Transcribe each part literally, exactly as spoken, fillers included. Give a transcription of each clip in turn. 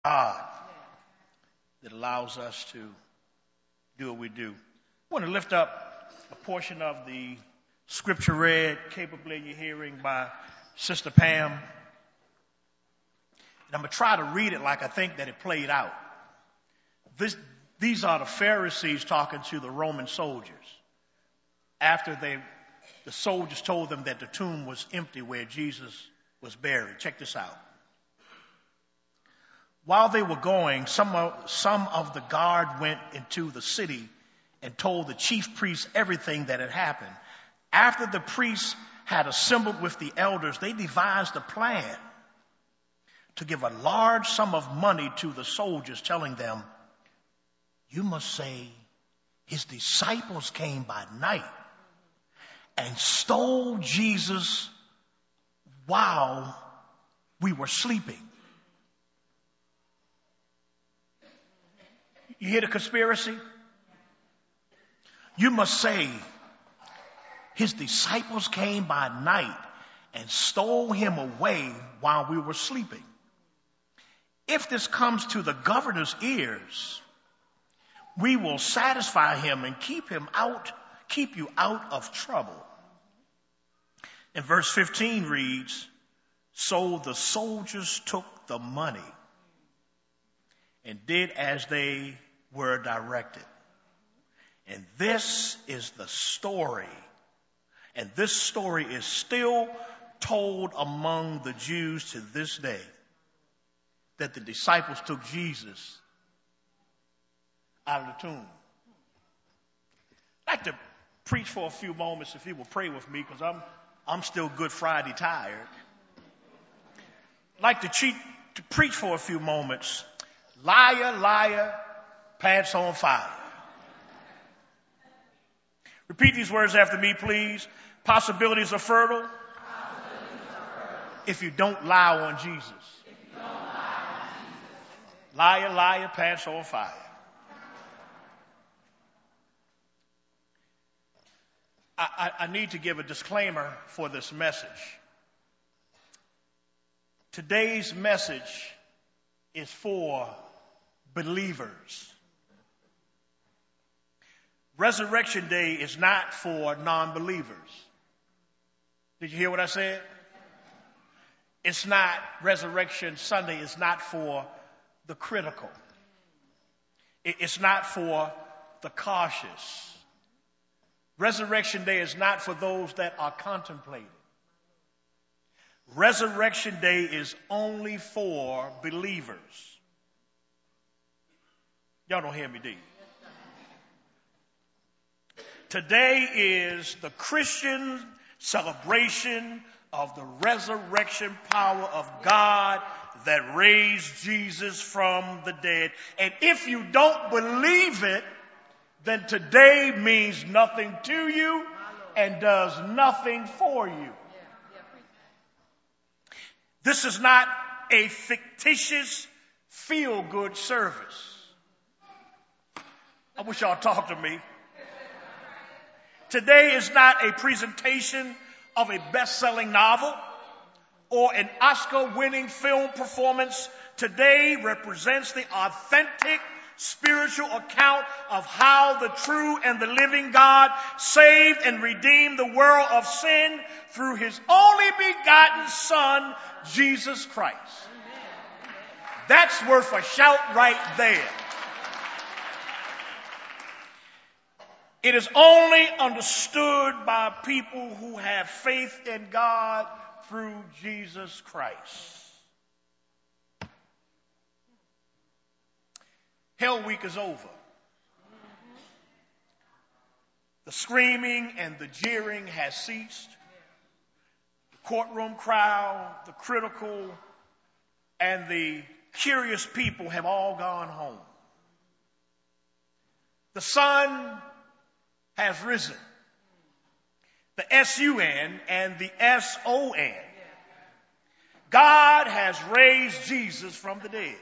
God that allows us to do what we do. I want to lift up a portion of the scripture read capably in your hearing by Sister Pam. And I'm going to try to read it like I think that it played out. This, these are the Pharisees talking to the Roman soldiers after they, the soldiers told them that the tomb was empty where Jesus was buried. Check this out. While they were going, some of, some of the guard went into the city and told the chief priests everything that had happened. After the priests had assembled with the elders, they devised a plan to give a large sum of money to the soldiers, telling them, "You must say his disciples came by night and stole Jesus while we were sleeping." You hear the conspiracy? You must say his disciples came by night and stole him away while we were sleeping. If this comes to the governor's ears, we will satisfy him and keep him out, keep you out of trouble. And verse fifteen reads, "So the soldiers took the money and did as they were directed." And this is the story. And this story is still told among the Jews to this day, that the disciples took Jesus out of the tomb. I'd like to preach for a few moments, if you will pray with me, because I'm I'm still Good Friday tired. I'd like to, cheat, to preach for a few moments. Liar, liar, pants on fire. Repeat these words after me, please. Possibilities are fertile, Possibilities are fertile. If you don't lie on Jesus. If you don't lie on Jesus. Liar, liar, pants on fire. I, I, I need to give a disclaimer for this message. Today's message is for believers. Resurrection Day is not for non-believers. Did you hear what I said? It's not, Resurrection Sunday is not for the critical. It's not for the cautious. Resurrection Day is not for those that are contemplating. Resurrection Day is only for believers. Y'all don't hear me, do you? Today is the Christian celebration of the resurrection power of God that raised Jesus from the dead. And if you don't believe it, then today means nothing to you and does nothing for you. This is not a fictitious feel-good service. I wish y'all talk to me. Today is not a presentation of a best-selling novel or an Oscar-winning film performance. Today represents the authentic spiritual account of how the true and the living God saved and redeemed the world of sin through his only begotten Son, Jesus Christ. That's worth a shout right there. It is only understood by people who have faith in God through Jesus Christ. Hell Week is over. The screaming and the jeering has ceased. The courtroom crowd, the critical, and the curious people have all gone home. The sun has risen. The S U N and the S O N. God has raised Jesus from the dead.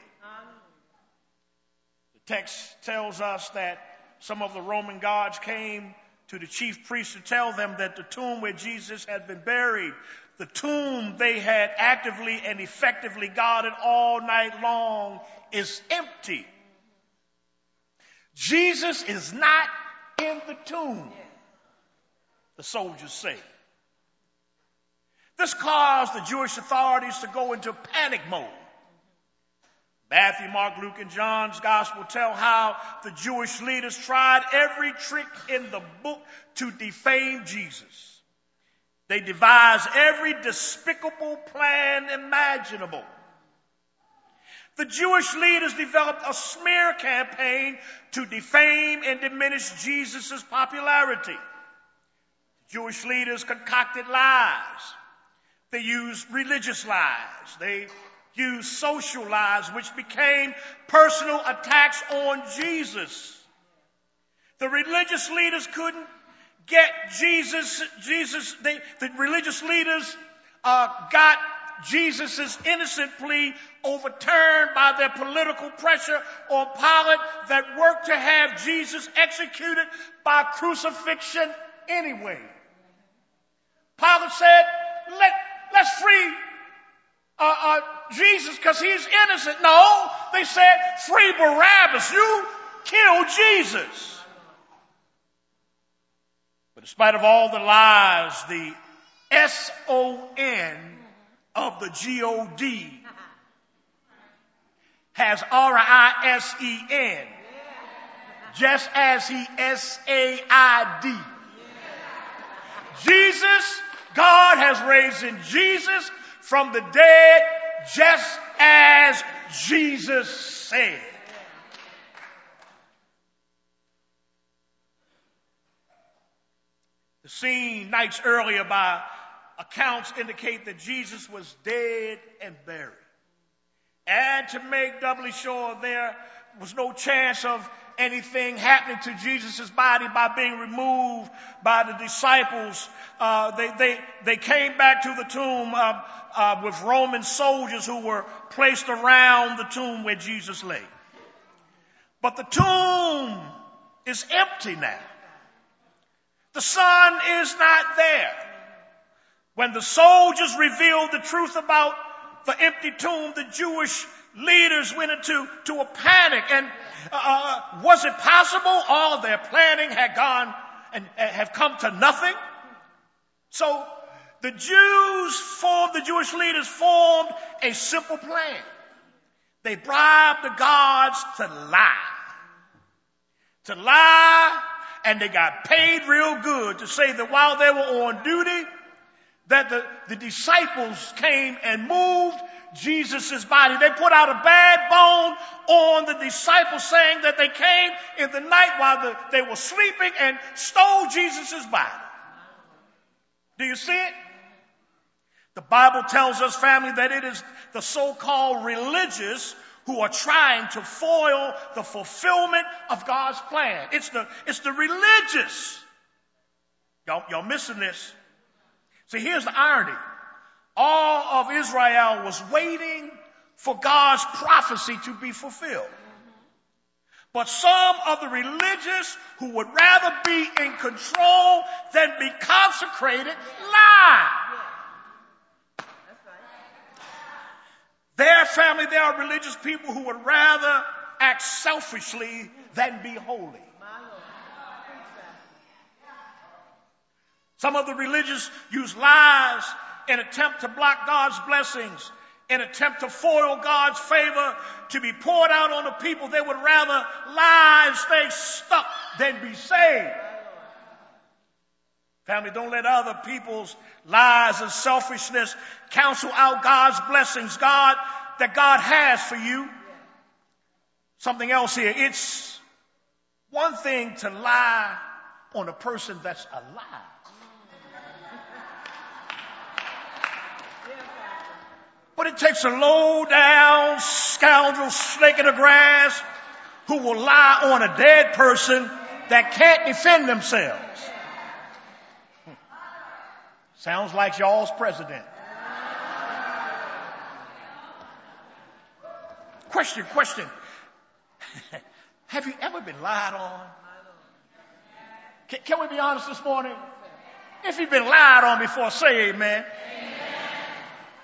The text tells us that some of the Roman guards came to the chief priests to tell them that the tomb where Jesus had been buried the tomb they had actively and effectively guarded all night long is empty. Jesus is not in the tomb, the soldiers say. This caused the Jewish authorities to go into panic mode. Matthew, Mark, Luke, and John's gospel tell how the Jewish leaders tried every trick in the book to defame Jesus. They devised every despicable plan imaginable. The Jewish leaders developed a smear campaign to defame and diminish Jesus' popularity. Jewish leaders concocted lies. They used religious lies. They used social lies, which became personal attacks on Jesus. The religious leaders couldn't get Jesus. Jesus. They, the religious leaders uh, got Jesus' innocent plea overturned by their political pressure on Pilate that worked to have Jesus executed by crucifixion anyway. Pilate said, Let, let's free uh, uh, Jesus because he's innocent. No, they said, free Barabbas. You killed Jesus. But in spite of all the lies, the S O N of the G O D has R I S E N, just as he S A I D. Jesus, God has raised in Jesus from the dead, just as Jesus said. The scene nights earlier by accounts indicate that Jesus was dead and buried. And to make doubly sure there was no chance of anything happening to Jesus' body by being removed by the disciples, uh, they, they, they came back to the tomb uh, uh, with Roman soldiers who were placed around the tomb where Jesus lay. But the tomb is empty now. The sun is not there. When the soldiers revealed the truth about the empty tomb, the Jewish leaders went into to a panic. And uh, was it possible all their planning had gone and uh, have come to nothing? So the Jews formed, the Jewish leaders formed a simple plan. They bribed the guards to lie. To lie, and they got paid real good to say that while they were on duty, that the, the disciples came and moved Jesus' body. They put out a bad bone on the disciples, saying that they came in the night while the, they were sleeping and stole Jesus' body. Do you see it? The Bible tells us, family, that it is the so-called religious who are trying to foil the fulfillment of God's plan. It's the, it's the religious. Y'all, y'all missing this. See, here's the irony. All of Israel was waiting for God's prophecy to be fulfilled. But some of the religious who would rather be in control than be consecrated lie. Their family, there are religious people who would rather act selfishly than be holy. Some of the religious use lies in attempt to block God's blessings, in attempt to foil God's favor to be poured out on the people. They would rather lie and stay stuck than be saved. Family, don't let other people's lies and selfishness cancel out God's blessings, God, that God has for you. Something else here. It's one thing to lie on a person that's alive. But it takes a low-down scoundrel, snake in the grass, who will lie on a dead person that can't defend themselves. Sounds like y'all's president. Question, question. Have you ever been lied on? Can, can we be honest this morning? If you've been lied on before, say amen. Amen.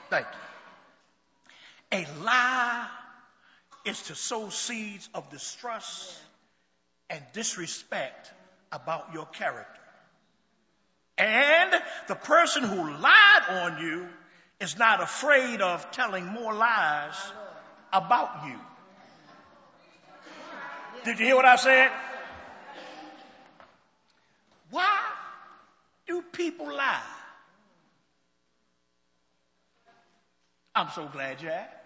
Thank you. A lie is to sow seeds of distrust and disrespect about your character. And the person who lied on you is not afraid of telling more lies about you. Did you hear what I said? Why do people lie? I'm so glad you asked.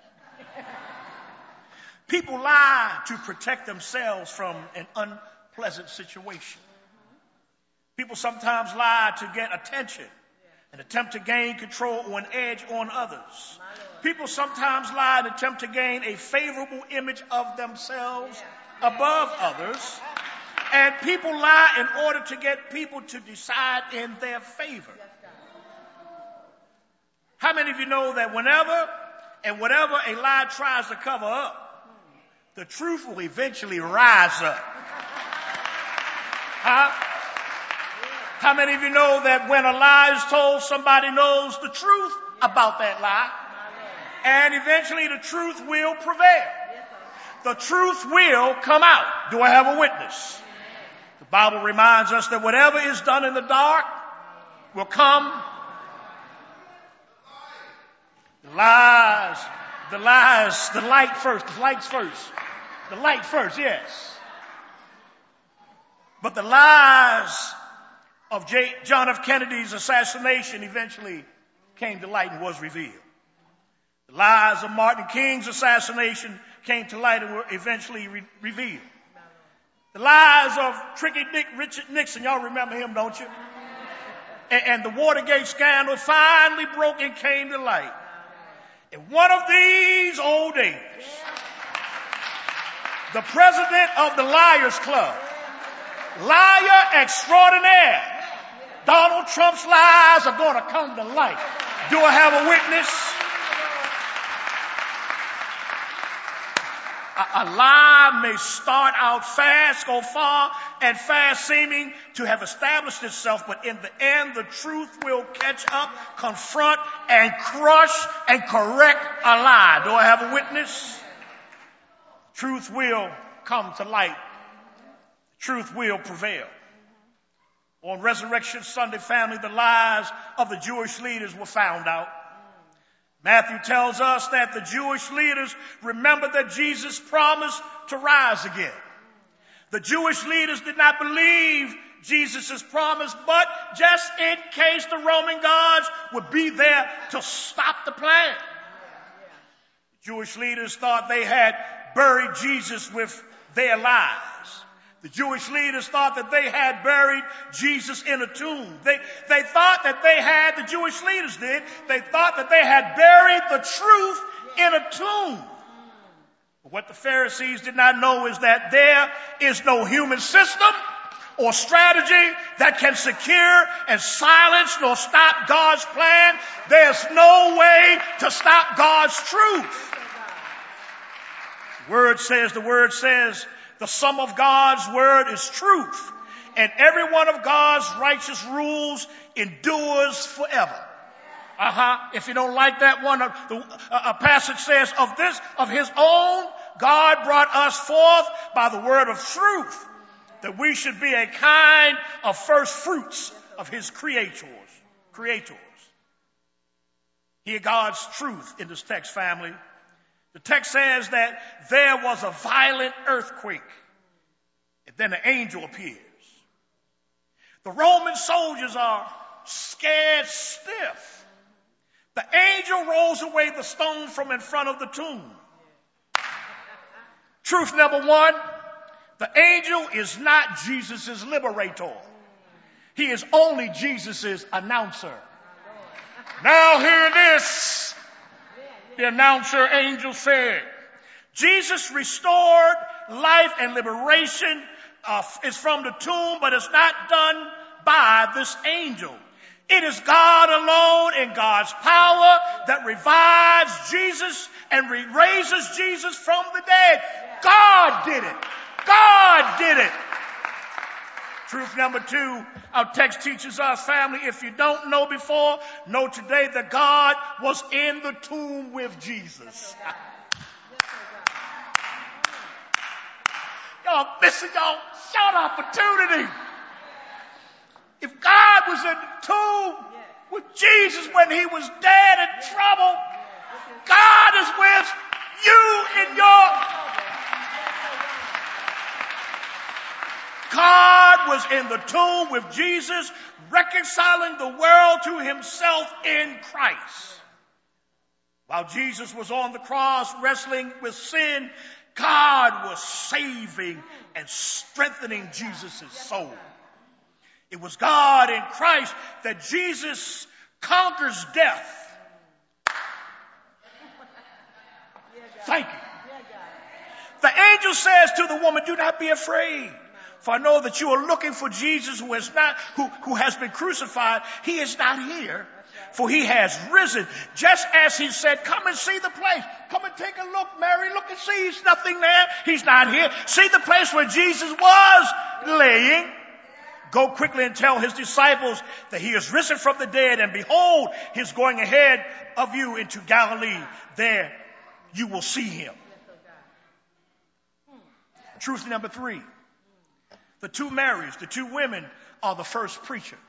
People lie to protect themselves from an unpleasant situation. People sometimes lie to get attention and attempt to gain control or an edge on others. People sometimes lie and attempt to gain a favorable image of themselves above others. And people lie in order to get people to decide in their favor. How many of you know that whenever and whatever a lie tries to cover up, the truth will eventually rise up? Huh? How many of you know that when a lie is told, somebody knows the truth about that lie? And eventually the truth will prevail. The truth will come out. Do I have a witness? The Bible reminds us that whatever is done in the dark will come. The lies, the lies, the light first, the lights first. The light first, yes. But the lies of J- John F. Kennedy's assassination eventually came to light and was revealed. The lies of Martin King's assassination came to light and were eventually re- revealed. The lies of Tricky Dick Richard Nixon, y'all remember him, don't you? And, and the Watergate scandal finally broke and came to light. In one of these old days, the president of the Liars Club, liar extraordinaire, Donald Trump's lies are going to come to light. Do I have a witness? A, a lie may start out fast, go far and fast, seeming to have established itself, but in the end, the truth will catch up, confront, and crush and correct a lie. Do I have a witness? Truth will come to light. Truth will prevail. On Resurrection Sunday, family, the lies of the Jewish leaders were found out. Matthew tells us that the Jewish leaders remembered that Jesus promised to rise again. The Jewish leaders did not believe Jesus' promise, but just in case the Roman gods would be there to stop the plan. Jewish leaders thought they had buried Jesus with their lies. The Jewish leaders thought that they had buried Jesus in a tomb. They, they thought that they had, the Jewish leaders did, they thought that they had buried the truth in a tomb. But what the Pharisees did not know is that there is no human system or strategy that can secure and silence nor stop God's plan. There's no way to stop God's truth. The word says, the word says, the sum of God's word is truth, and every one of God's righteous rules endures forever. Uh-huh. If you don't like that one, a, a passage says, of this, of his own, God brought us forth by the word of truth, that we should be a kind of first fruits of his creators. Creators. Hear God's truth in this text, family. The text says that there was a violent earthquake, and then an angel appears. The Roman soldiers are scared stiff. The angel rolls away the stone from in front of the tomb. Truth number one, the angel is not Jesus' liberator. He is only Jesus' announcer. Now hear this. The announcer angel said, Jesus restored life and liberation uh, is from the tomb, but it's not done by this angel. It is God alone in God's power that revives Jesus and re- raises Jesus from the dead. God did it. God did it. Truth number two, our text teaches us, family, if you don't know before, know today that God was in the tomb with Jesus. Y'all missing y'all short opportunity. If God was in the tomb with Jesus when he was dead in trouble, God is with you in your... God was in the tomb with Jesus, reconciling the world to himself in Christ. While Jesus was on the cross wrestling with sin, God was saving and strengthening Jesus' soul. It was God in Christ that Jesus conquers death. Thank you. The angel says to the woman, do not be afraid. For I know that you are looking for Jesus who has not, who, who has been crucified. He is not here, for he has risen. Just as he said, come and see the place. Come and take a look, Mary. Look and see. He's nothing there. He's not here. See the place where Jesus was laying. Go quickly and tell his disciples that he is risen from the dead. And behold, he's going ahead of you into Galilee. There you will see him. Truth number three. The two Marys, the two women, are the first preachers.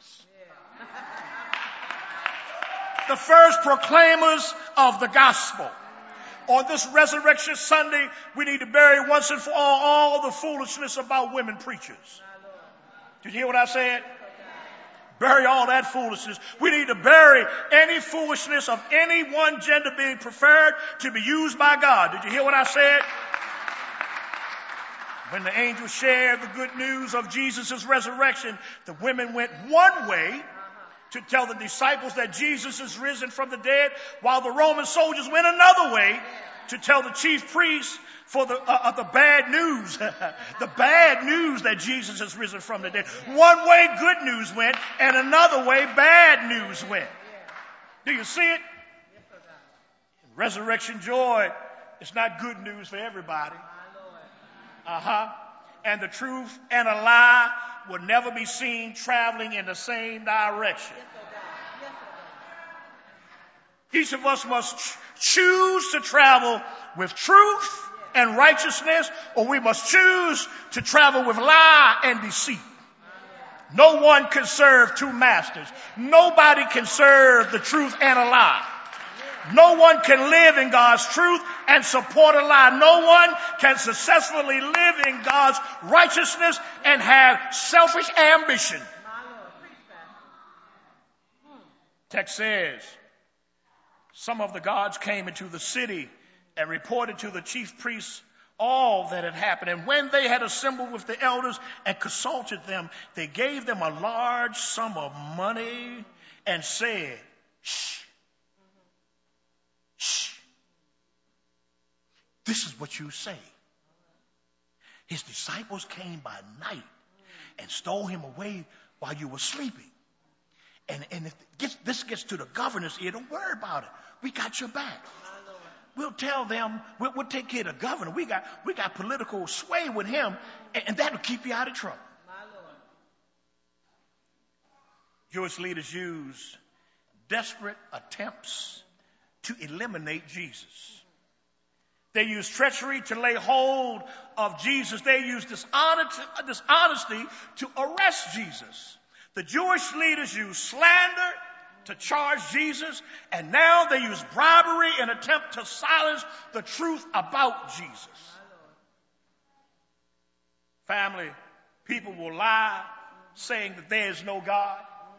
The first proclaimers of the gospel. On this Resurrection Sunday, we need to bury once and for all all the foolishness about women preachers. Did you hear what I said? Bury all that foolishness. We need to bury any foolishness of any one gender being preferred to be used by God. Did you hear what I said? When the angels shared the good news of Jesus' resurrection, the women went one way to tell the disciples that Jesus is risen from the dead, while the Roman soldiers went another way to tell the chief priests for the, uh, uh, the bad news, the bad news that Jesus is risen from the dead. One way good news went, and another way bad news went. Do you see it? Resurrection joy is not good news for everybody. Uh-huh. And the truth and a lie will never be seen traveling in the same direction. Each of us must ch- choose to travel with truth and righteousness, or we must choose to travel with lie and deceit. No one can serve two masters. Nobody can serve the truth and a lie. No one can live in God's truth and support a lie. No one can successfully live in God's righteousness and have selfish ambition. Text says, some of the gods came into the city and reported to the chief priests all that had happened. And when they had assembled with the elders and consulted them, they gave them a large sum of money and said, shh. Shh. This is what you say. His disciples came by night and stole him away while you were sleeping. And, and if gets, this gets to the governor's ear, don't worry about it. We got your back. We'll tell them, we'll, we'll take care of the governor. We got, we got political sway with him, and, and that'll keep you out of trouble. Jewish leaders use desperate attempts to eliminate Jesus. They use treachery to lay hold of Jesus. They use dishonesty, dishonesty to arrest Jesus. The Jewish leaders use slander to charge Jesus, and now they use bribery in an attempt to silence the truth about Jesus. Family, people will lie saying that there is no God.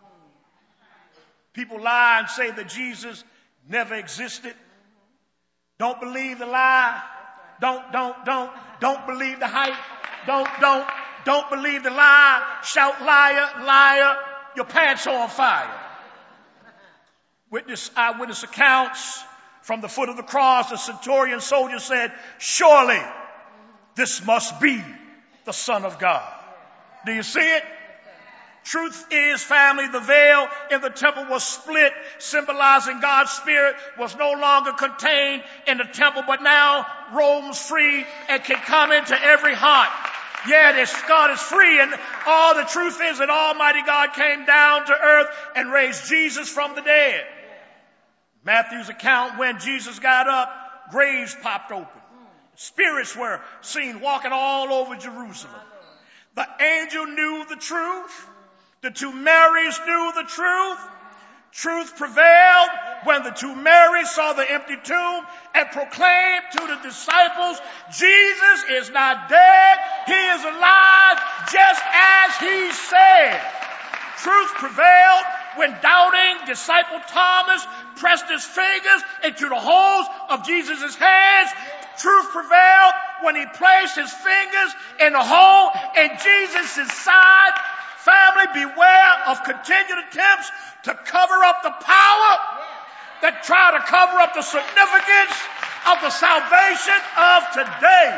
People lie and say that Jesus never existed. Don't believe the lie. Don't, don't, don't, don't believe the hype. Don't, don't, don't believe the lie. Shout liar, liar, your pants are on fire. Witness, eyewitness accounts from the foot of the cross, the centurion soldier said, surely this must be the Son of God. Do you see it? Truth is, family, the veil in the temple was split, symbolizing God's Spirit was no longer contained in the temple, but now roams free and can come into every heart. Yeah, this God is free, and all the truth is that Almighty God came down to earth and raised Jesus from the dead. Matthew's account, when Jesus got up, graves popped open. Spirits were seen walking all over Jerusalem. The angel knew the truth. The two Marys knew the truth. Truth prevailed when the two Marys saw the empty tomb and proclaimed to the disciples, Jesus is not dead, he is alive, just as he said. Truth prevailed when doubting disciple Thomas pressed his fingers into the holes of Jesus' hands. Truth prevailed when he placed his fingers in the hole in Jesus' side. Family, beware of continued attempts to cover up the power that try to cover up the significance of the salvation of today.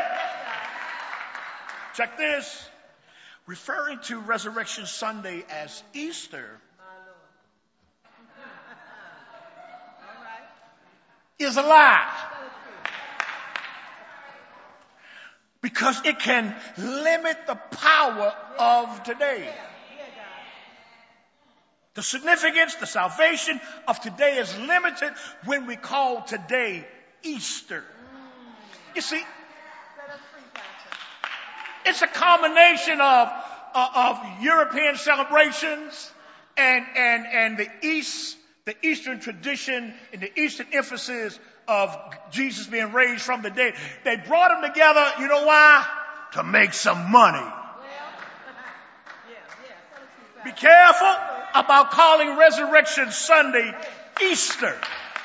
Check this. Referring to Resurrection Sunday as Easter is a lie. Because it can limit the power of today. The significance, the salvation of today is limited when we call today Easter. You see, it's a combination of, uh, of European celebrations and, and, and the East, the Eastern tradition and the Eastern emphasis of Jesus being raised from the dead. They brought them together, you know why? To make some money. Be careful about calling Resurrection Sunday Easter.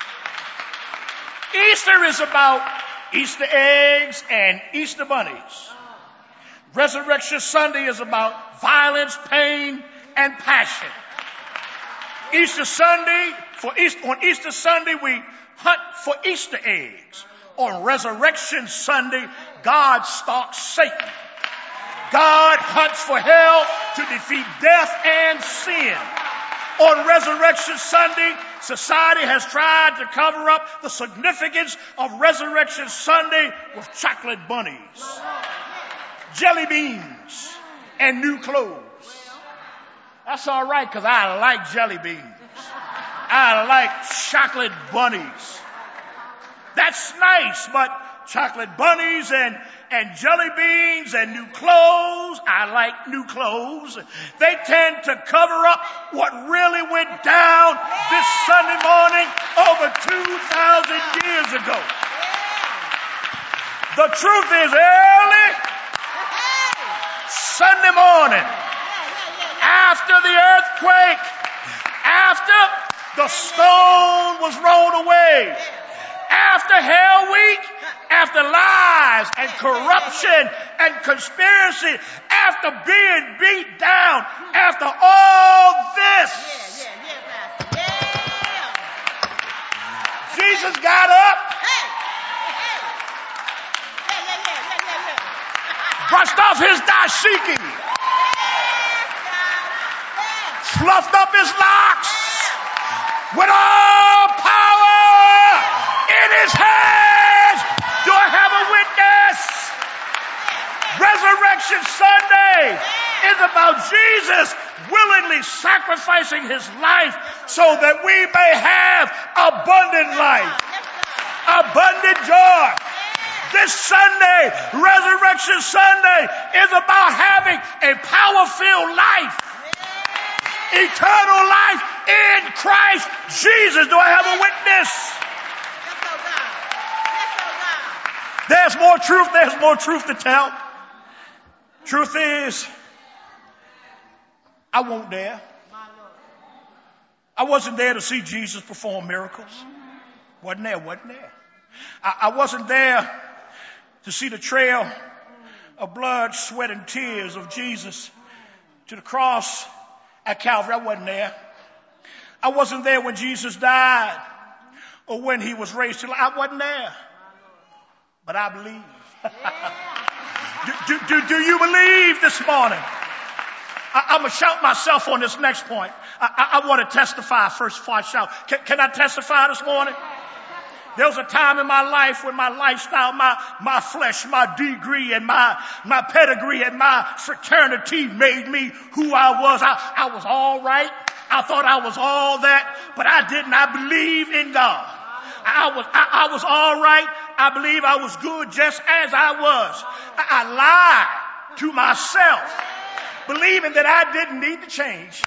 Easter is about Easter eggs and Easter bunnies. Resurrection Sunday is about violence, pain, and passion. Easter Sunday, for Easter, on Easter Sunday, we hunt for Easter eggs. On Resurrection Sunday, God stalks Satan. God hunts for hell to defeat death and sin. On Resurrection Sunday, society has tried to cover up the significance of Resurrection Sunday with chocolate bunnies, jelly beans, and new clothes. That's all right, because I like jelly beans. I like chocolate bunnies. That's nice, but chocolate bunnies and, and jelly beans and new clothes, I like new clothes. They tend to cover up what really went down this Sunday morning over two thousand years ago. The truth is, early Sunday morning, after the earthquake, after the stone was rolled away, after Hell Week, after lies and corruption and conspiracy, after being beat down, after all this, Jesus got up, brushed off his dashiki, fluffed up his locks with all power in his hands. Do I have a witness? Resurrection Sunday is about Jesus willingly sacrificing his life so that we may have abundant life, abundant joy. This Sunday, Resurrection Sunday, is about having a power-filled life, eternal life in Christ Jesus. Do I have a witness? There's more truth. There's more truth to tell. Truth is, I wasn't there. I wasn't there to see Jesus perform miracles. Wasn't there, wasn't there. I, I wasn't there to see the trail of blood, sweat, and tears of Jesus to the cross at Calvary. I wasn't there. I wasn't there when Jesus died or when he was raised to life. I wasn't there. But I believe. do, do, do, do you believe this morning? I, I'm going to shout myself on this next point. I, I, I want to testify first before I shout. Can, can I testify this morning? There was a time in my life when my lifestyle, my, my flesh, my degree and my, my pedigree and my fraternity made me who I was. I, I was all right. I thought I was all that, but I did not believe in God. I was, I, I was all right. I believe I was good just as I was. I, I lied to myself, believing that I didn't need to change.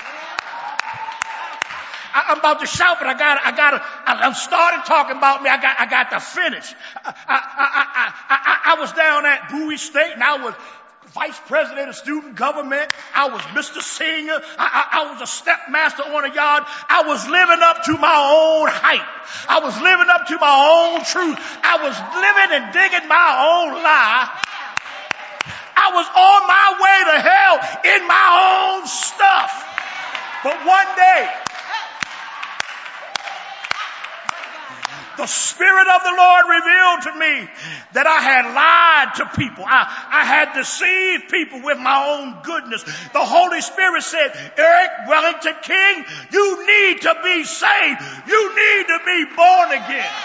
I, I'm about to shout, but I got, I got to, I, I started talking about me. I got, I got to finish. I, I, I, I, I, I was down at Bowie State and I was vice president of student government. I was Mister Senior. I, I, I was a step master on a yard. I was living up to my own hype. I was living up to my own truth. I was living and digging my own lie. I was on my way to hell in my own stuff. But one day, the Spirit of the Lord revealed to me that I had lied to people. I, I had deceived people with my own goodness. The Holy Spirit said, Eric Wellington King, you need to be saved. You need to be born again.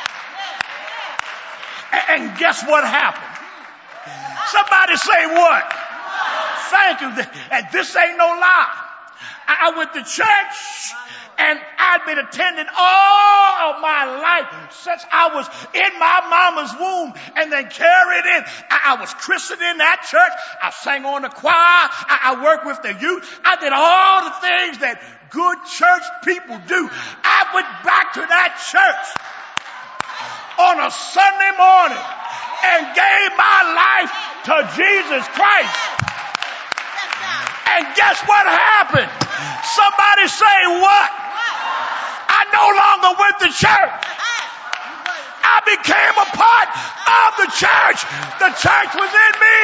And, and guess what happened? Somebody say what? Thank you. And this ain't no lie. I, I went to church. And I'd been attending all of my life since I was in my mama's womb and then carried in. I, I was christened in that church. I sang on the choir. I, I worked with the youth. I did all the things that good church people do. I went back to that church on a Sunday morning and gave my life to Jesus Christ. And guess what happened? Somebody say what? I no longer went to church. I became a part of the church. The church was in me.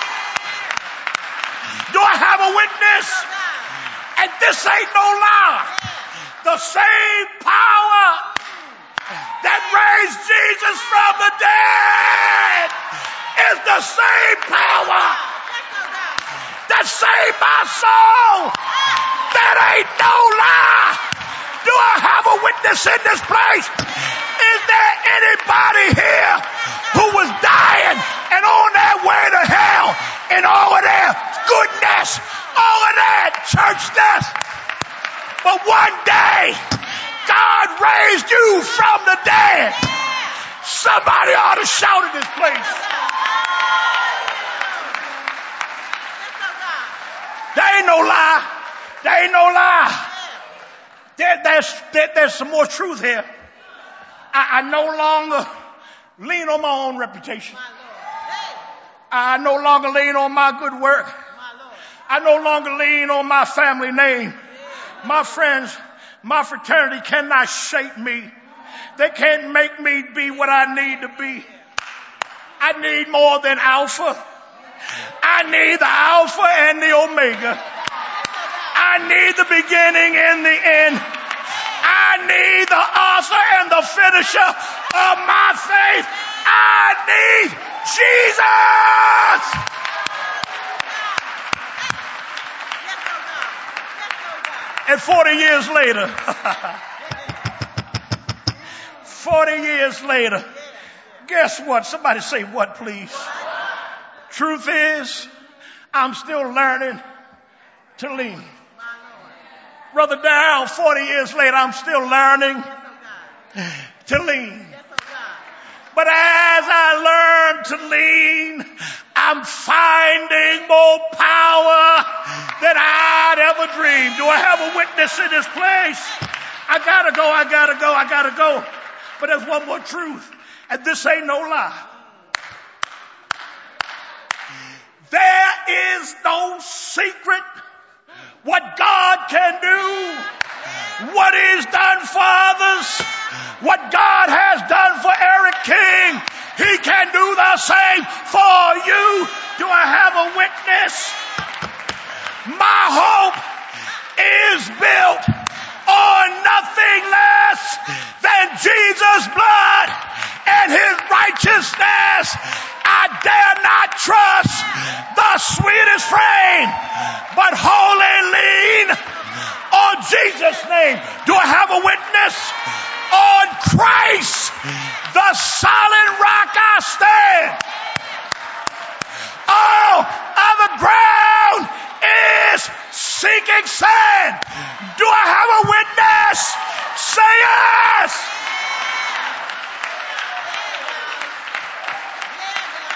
Do I have a witness? And this ain't no lie. The same power that raised Jesus from the dead is the same power that saved my soul. That ain't no lie. Do I have a witness in this place? Is there anybody here who was dying and on their way to hell and all of their goodness, all of their churchness? But one day, God raised you from the dead. Somebody ought to shout in this place. There ain't no lie. There ain't no lie. There, there's, there, there's some more truth here. I, I no longer lean on my own reputation. I no longer lean on my good work. I no longer lean on my family name. My friends, my fraternity cannot shape me. They can't make me be what I need to be. I need more than Alpha. I need the Alpha and the Omega. I need the beginning and the end. I need the author and the finisher of my faith. I need Jesus. And forty years later, forty years later, guess what? Somebody say what, please? Truth is, I'm still learning to lean. Brother Darrell, forty years later, I'm still learning to lean. But as I learn to lean, I'm finding more power than I'd ever dreamed. Do I have a witness in this place? I gotta go, I gotta go, I gotta go. But there's one more truth, and this ain't no lie. There is no secret what God can do, what He's done for others, what God has done for Eric King, He can do the same for you. Do I have a witness? My hope is built on nothing less than Jesus' blood and His righteousness. I dare not trust the sweetest frame, but wholly lean on Jesus' name. Do I have a witness? On Christ, the solid rock I stand. All other ground is sinking sand. Do I have a witness? Say